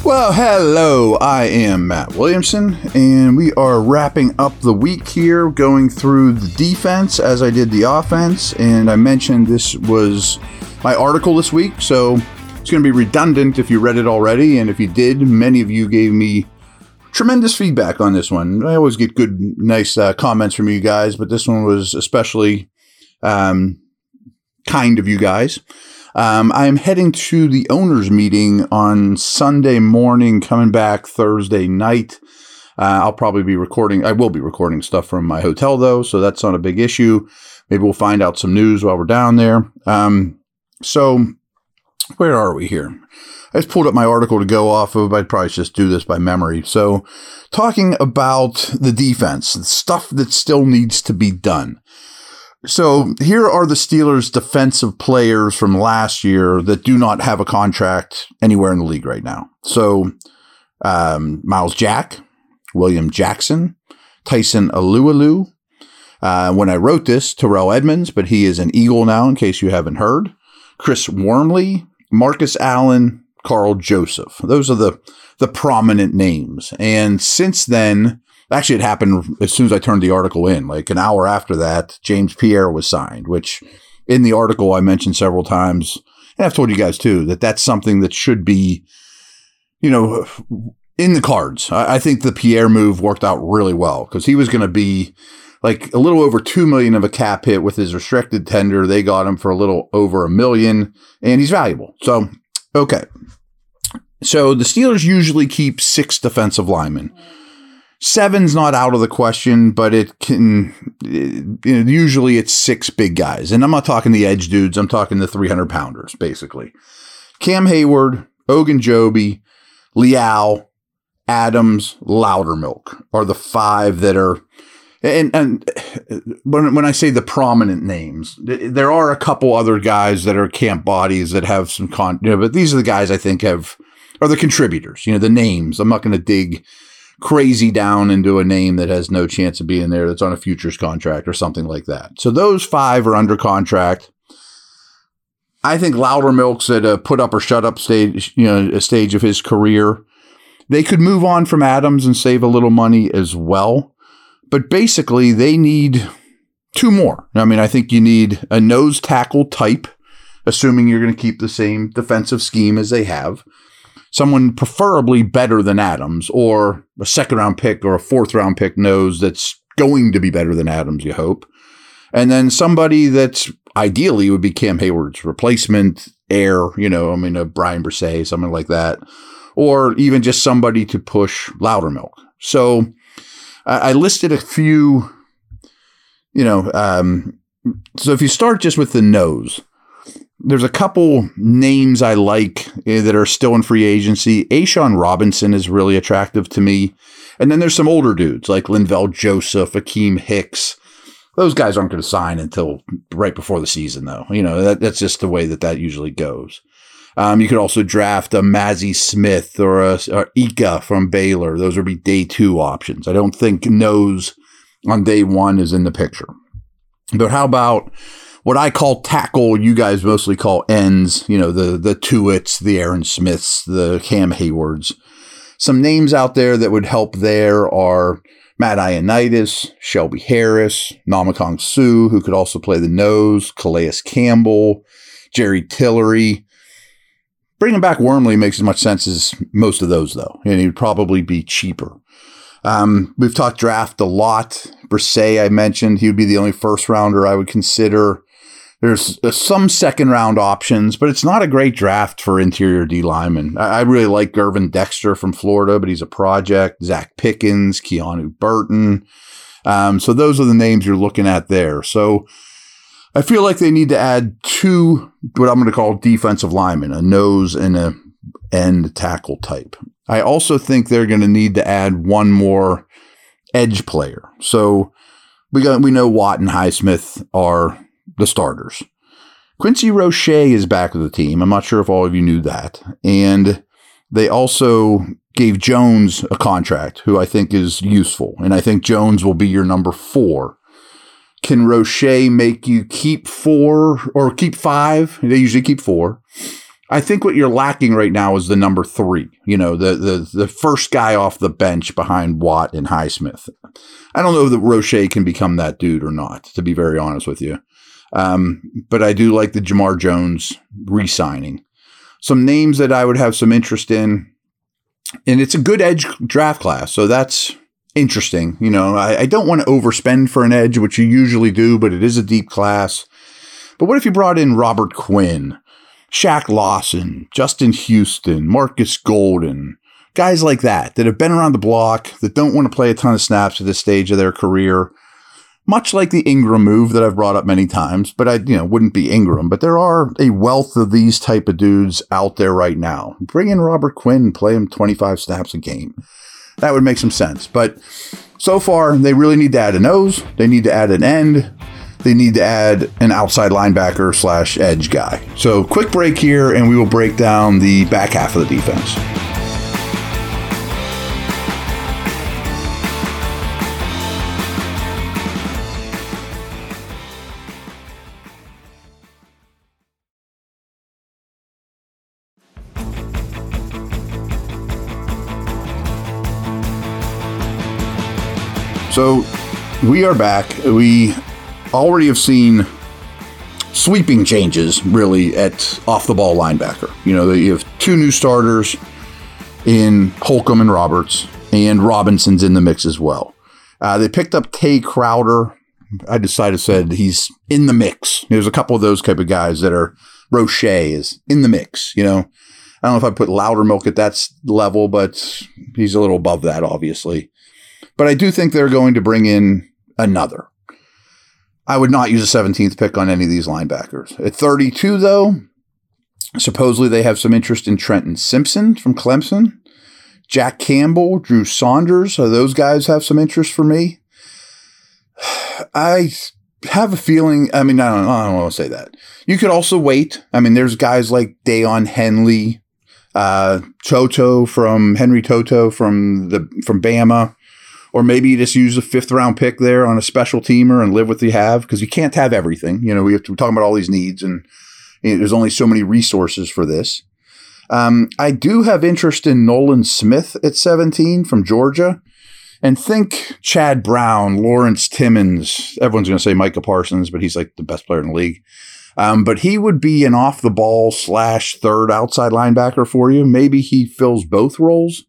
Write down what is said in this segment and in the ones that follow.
Well, hello, I am Matt Williamson, and we are wrapping up the week here, going through the defense as I did the offense, and I mentioned this was my article this week, so it's going to be redundant if you read it already, and if you did, many of you gave me tremendous feedback on this one. I always get good, nice comments from you guys, but this one was especially kind of you guys. I am heading to the owners meeting on Sunday morning, coming back Thursday night. I'll probably be recording. I will be recording stuff from my hotel though, so that's not a big issue. Maybe we'll find out some news while we're down there. So where are we here? I just pulled up my article to go off of. I'd probably just do this by memory. So talking about the defense, the stuff that still needs to be done. So here are the Steelers' defensive players from last year that do not have a contract anywhere in the league right now. So Miles Jack, William Jackson, Tyson Alualu. When I wrote this, Terrell Edmonds, but he is an Eagle now in case you haven't heard. Chris Wormley, Marcus Allen, Carl Joseph. Those are the prominent names. And since then, actually, it happened as soon as I turned the article in. Like an hour after that, James Pierre was signed, which in the article I mentioned several times, and I've told you guys too, that that's something that should be, in the cards. I think the Pierre move worked out really well because he was going to be like a little over $2 million of a cap hit with his restricted tender. They got him for a little over $1 million, and he's valuable. So, okay. So the Steelers usually keep 6 defensive linemen. 7's not out of the question, but usually it's 6 big guys. And I'm not talking the edge dudes. I'm talking the 300-pounders, basically. Cam Hayward, Ogunjobi, Leal, Adams, Loudermilk are the 5 that are, and when I say the prominent names, there are a couple other guys that are camp bodies that have some but these are the guys I think are the contributors, the names. I'm not going to dig crazy down into a name that has no chance of being there that's on a futures contract or something like that. So those 5 are under contract. I think Loudermilk's at a put up or shut up stage, a stage of his career. They could move on from Adams and save a little money as well. But basically they need 2 more. I mean, I think you need a nose tackle type, assuming you're going to keep the same defensive scheme as they have. Someone preferably better than Adams, or a 2nd-round pick or a 4th-round pick nose that's going to be better than Adams, you hope. And then somebody that's ideally would be Cam Hayward's replacement, heir, a Brian Brisset, something like that. Or even just somebody to push Loudermilk. So I listed a few, so if you start just with the nose, there's a couple names I like that are still in free agency. A'Shawn Robinson is really attractive to me. And then there's some older dudes like Linval Joseph, Akeem Hicks. Those guys aren't going to sign until right before the season, though. That's just the way that usually goes. You could also draft a Mazi Smith or a Ika from Baylor. Those would be day 2 options. I don't think nose on day 1 is in the picture. But how about what I call tackle, you guys mostly call ends, the Tuitts, the Aaron Smiths, the Cam Haywards. Some names out there that would help there are Matt Ioannidis, Shelby Harris, Namakong Suh, who could also play the nose, Calais Campbell, Jerry Tillery. Bringing back Wormley makes as much sense as most of those, though, and he'd probably be cheaper. We've talked draft a lot. Brisset, I mentioned, he would be the only 1st-rounder I would consider. There's some 2nd-round options, but it's not a great draft for interior D linemen. I really like Gervin Dexter from Florida, but he's a project. Zach Pickens, Keanu Burton. So those are the names you're looking at there. So I feel like they need to add 2, what I'm going to call defensive linemen, a nose and a end tackle type. I also think they're going to need to add 1 more edge player. So we know Watt and Highsmith are the starters. Quincy Roche is back with the team. I'm not sure if all of you knew that. And they also gave Jones a contract, who I think is useful. And I think Jones will be your number 4. Can Roche make you keep 4 or keep 5? They usually keep 4. I think what you're lacking right now is the number 3, the first guy off the bench behind Watt and Highsmith. I don't know that Roche can become that dude or not, to be very honest with you. But I do like the Jamar Jones re-signing. Some names that I would have some interest in, and it's a good edge draft class, so that's interesting. I don't want to overspend for an edge, which you usually do, but it is a deep class. But what if you brought in Robert Quinn, Shaq Lawson, Justin Houston, Marcus Golden, guys like that have been around the block, that don't want to play a ton of snaps at this stage of their career, much like the Ingram move that I've brought up many times, but I wouldn't be Ingram. But there are a wealth of these type of dudes out there right now. Bring in Robert Quinn, play him 25 snaps a game. That would make some sense. But so far, they really need to add a nose. They need to add an end. They need to add an outside linebacker / edge guy. So quick break here, and we will break down the back half of the defense. So we are back. We already have seen sweeping changes, really, at off-the-ball linebacker. You have 2 new starters in Holcomb and Roberts, and Robinson's in the mix as well. They picked up Tay Crowder. I said he's in the mix. There's a couple of those type of guys that are Roche is in the mix. I don't know if I put Loudermilk at that level, but he's a little above that, obviously. But I do think they're going to bring in another. I would not use a 17th pick on any of these linebackers. At 32, though, supposedly they have some interest in Trenton Simpson from Clemson, Jack Campbell, Drew Saunders. So those guys have some interest for me. I have a feeling, I don't want to say that. You could also wait. There's guys like Dayon Henley, Henry Toto from Bama. Or maybe you just use a 5th round pick there on a special teamer and live with what you have, because you can't have everything. We're talking about all these needs, and there's only so many resources for this. I do have interest in Nolan Smith at 17 from Georgia, and think Chad Brown, Lawrence Timmons. Everyone's going to say Micah Parsons, but he's like the best player in the league. But he would be an off the ball / 3rd outside linebacker for you. Maybe he fills both roles.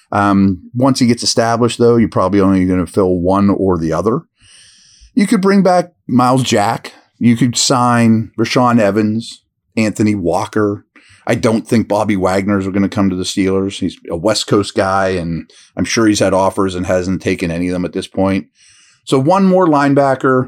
Once he gets established, though, you're probably only going to fill one or the other. You could bring back Miles Jack. You could sign Rashaan Evans, Anthony Walker. I don't think Bobby Wagner's are going to come to the Steelers. He's a West Coast guy, and I'm sure he's had offers and hasn't taken any of them at this point. So one more linebacker.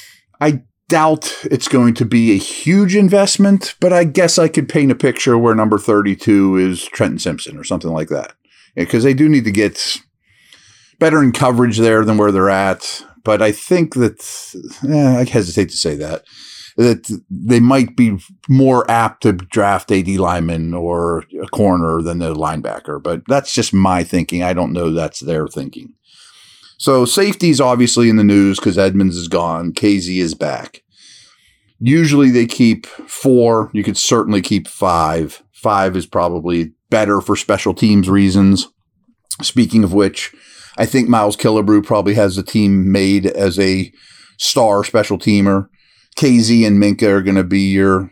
I doubt it's going to be a huge investment, but I guess I could paint a picture where number 32 is Trenton Simpson or something like that. Because they do need to get better in coverage there than where they're at. But I think that, I hesitate to say that they might be more apt to draft AD lineman or a corner than the linebacker. But that's just my thinking. I don't know that's their thinking. So safety's obviously in the news because Edmonds is gone. KZ is back. Usually they keep 4. You could certainly keep 5. 5 is probably better for special teams reasons. Speaking of which, I think Miles Killebrew probably has the team made as a star special teamer. KZ and Minka are going to be your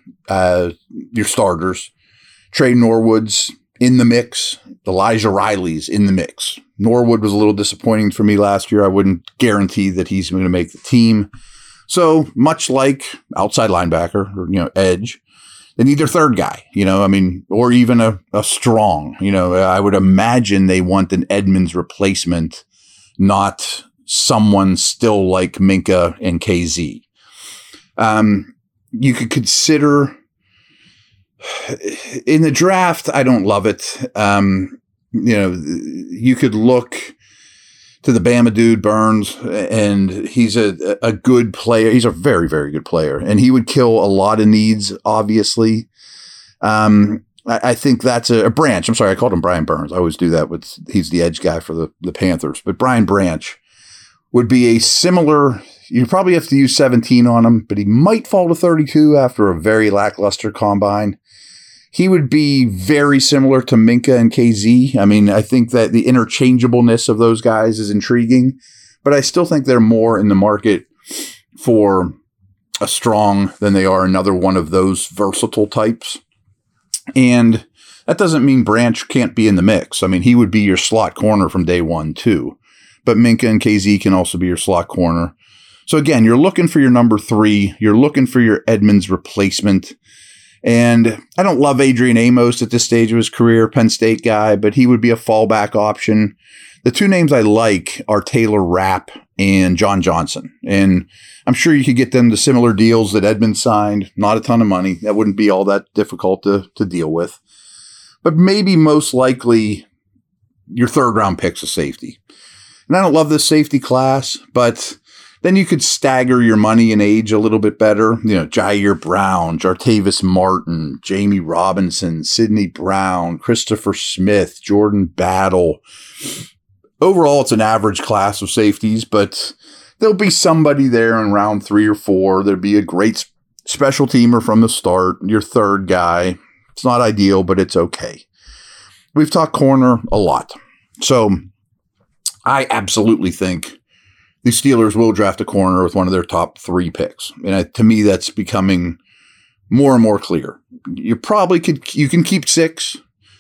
starters. Trey Norwood's in the mix. Elijah Riley's in the mix. Norwood was a little disappointing for me last year. I wouldn't guarantee that he's going to make the team. So much like outside linebacker or edge, they need their 3rd guy, or even a strong, I would imagine they want an Edmonds replacement, not someone still like Minka and KZ. You could consider in the draft. I don't love it. You could look to the Bama dude Burns, and he's a good player. He's a very, very good player, and he would kill a lot of needs, obviously. I think that's a Branch. I'm sorry, I called him Brian Burns. I always do that he's the edge guy for the Panthers. But Brian Branch would be a similar, you probably have to use 17 on him, but he might fall to 32 after a very lackluster combine. He would be very similar to Minkah and KZ. I mean, I think that the interchangeableness of those guys is intriguing, but I still think they're more in the market for a strong than they are another one of those versatile types. And that doesn't mean Branch can't be in the mix. I mean, he would be your slot corner from day one too, but Minkah and KZ can also be your slot corner. So again, you're looking for your number 3. You're looking for your Edmonds replacement. And I don't love Adrian Amos at this stage of his career, Penn State guy, but he would be a fallback option. The 2 names I like are Taylor Rapp and John Johnson. And I'm sure you could get them to similar deals that Edmonds signed. Not a ton of money. That wouldn't be all that difficult to deal with. But maybe most likely your 3rd round pick's a safety. And I don't love this safety class, but then you could stagger your money and age a little bit better. You know, Jair Brown, Jartavis Martin, Jamie Robinson, Sidney Brown, Christopher Smith, Jordan Battle. Overall, it's an average class of safeties, but there'll be somebody there in round 3 or 4. There'll be a great special teamer from the start, your 3rd guy. It's not ideal, but it's okay. We've talked corner a lot. So I absolutely think the Steelers will draft a corner with one of their top 3 picks. And to me, that's becoming more and more clear. You can keep 6,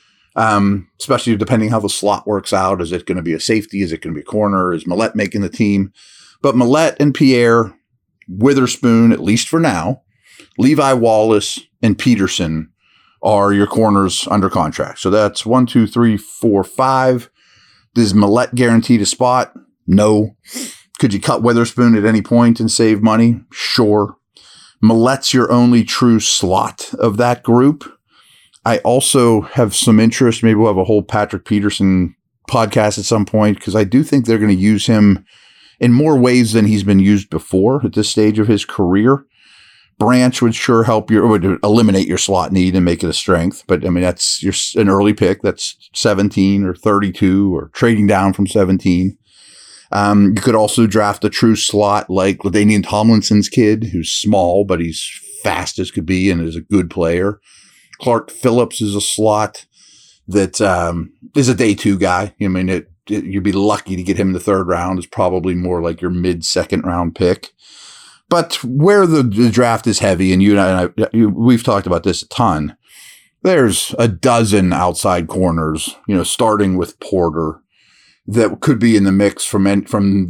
especially depending how the slot works out. Is it going to be a safety? Is it going to be a corner? Is Millette making the team? But Millette and Pierre, Witherspoon, at least for now, Levi Wallace, and Peterson are your corners under contract. So that's 1, 2, 3, 4, 5. Does Millette guaranteed a spot? No. Could you cut Witherspoon at any point and save money? Sure. Millette's your only true slot of that group. I also have some interest. Maybe we'll have a whole Patrick Peterson podcast at some point, because I do think they're going to use him in more ways than he's been used before at this stage of his career. Branch would sure help would eliminate your slot need and make it a strength. But I mean, that's an early pick. That's 17 or 32 or trading down from 17. You could also draft a true slot like LaDainian Tomlinson's kid, who's small, but he's fast as could be and is a good player. Clark Phillips is a slot that is a day 2 guy. I mean, you'd be lucky to get him in the 3rd round. Is probably more like your mid-2nd round pick. But where the draft is heavy, and you and I, we've talked about this a ton, there's a dozen outside corners, starting with Porter, that could be in the mix from the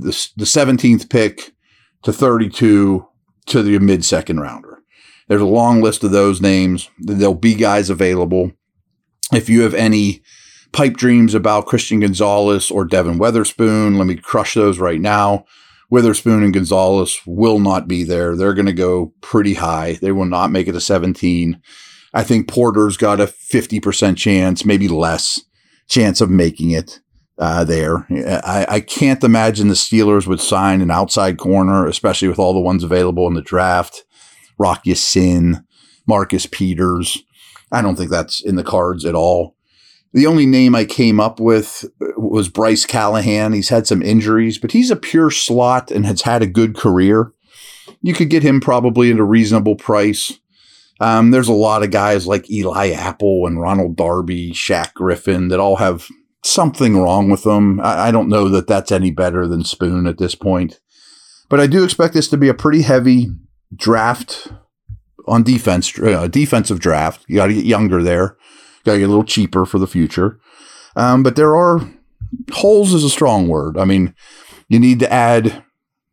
17th pick to 32 to the mid-2nd rounder. There's a long list of those names. There'll be guys available. If you have any pipe dreams about Christian Gonzalez or Devin Witherspoon, let me crush those right now. Witherspoon and Gonzalez will not be there. They're going to go pretty high. They will not make it to 17. I think Porter's got a 50% chance, maybe less, chance of making it there. I can't imagine the Steelers would sign an outside corner, especially with all the ones available in the draft. Rock Ya-Sin, Marcus Peters. I don't think that's in the cards at all. The only name I came up with was Bryce Callahan. He's had some injuries, but he's a pure slot and has had a good career. You could get him probably at a reasonable price. There's a lot of guys like Eli Apple and Ronald Darby, Shaq Griffin that all have something wrong with them. I don't know that that's any better than Spoon at this point. But I do expect this to be a pretty heavy draft on defense, defensive draft. You got to get younger there. Got to get a little cheaper for the future. But there are holes is a strong word. I mean, you need to add,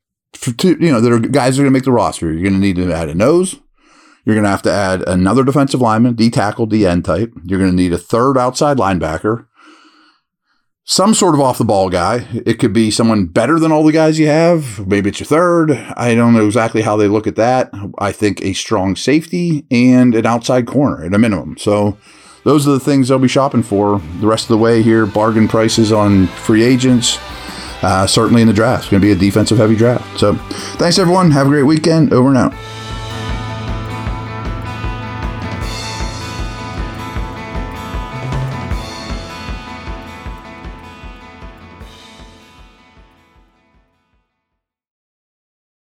there are guys that are going to make the roster. You're going to need to add a nose. You're going to have to add another defensive lineman, D-tackle, D-end type. You're going to need a 3rd outside linebacker. Some sort of off-the-ball guy. It could be someone better than all the guys you have. Maybe it's your 3rd. I don't know exactly how they look at that. I think a strong safety and an outside corner at a minimum. So those are the things they'll be shopping for the rest of the way here. Bargain prices on free agents. Certainly in the draft. It's going to be a defensive-heavy draft. So thanks, everyone. Have a great weekend. Over and out.